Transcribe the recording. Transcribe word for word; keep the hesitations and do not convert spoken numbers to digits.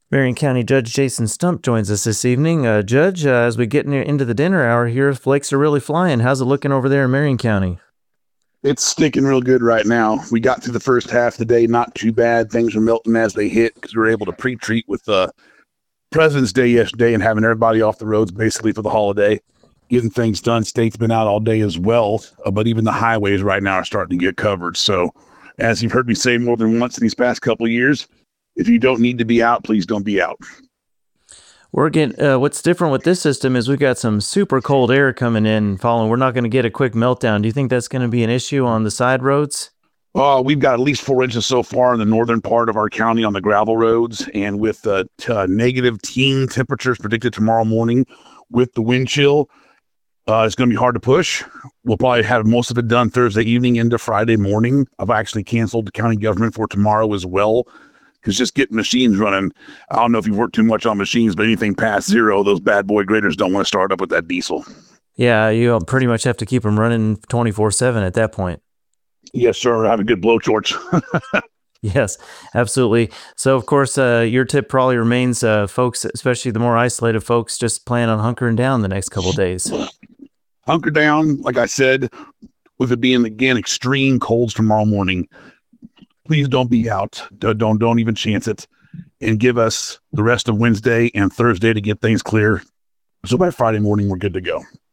Marion County Judge Jason Stump joins us this evening. Uh, Judge, uh, as we get near, into the dinner hour here, flakes are really flying. How's it looking over there in Marion County? It's sticking real good right now. We got through the first half of the day, not too bad. Things were melting as they hit because we were able to pre-treat with uh, President's Day yesterday and having everybody off the roads basically for the holiday, getting things done. State's been out all day as well, uh, but even the highways right now are starting to get covered. So as you've heard me say more than once in these past couple of years, if you don't need to be out, please don't be out. We're getting, uh, what's different with this system is we've got some super cold air coming in following. We're not going to get a quick meltdown. Do you think that's going to be an issue on the side roads? Uh, we've got at least four inches so far in the northern part of our county on the gravel roads, and with uh, t- uh, negative teen temperatures predicted tomorrow morning with the wind chill, uh, it's going to be hard to push. We'll probably have most of it done Thursday evening into Friday morning. I've actually canceled the county government for tomorrow as well, because just getting machines running, I don't know if you've worked too much on machines, but anything past zero, those bad boy graders don't want to start up with that diesel. Yeah, you pretty much have to keep them running twenty-four seven at that point. Yes, sir. Have a good blowtorch. Yes, absolutely. So, of course, uh, your tip probably remains, uh, folks, especially the more isolated folks, just plan on hunkering down the next couple of days. Hunker down, like I said, with it being, again, extreme colds tomorrow morning. Please don't be out. Don't, don't don't even chance it. And give us the rest of Wednesday and Thursday to get things clear. So by Friday morning, we're good to go.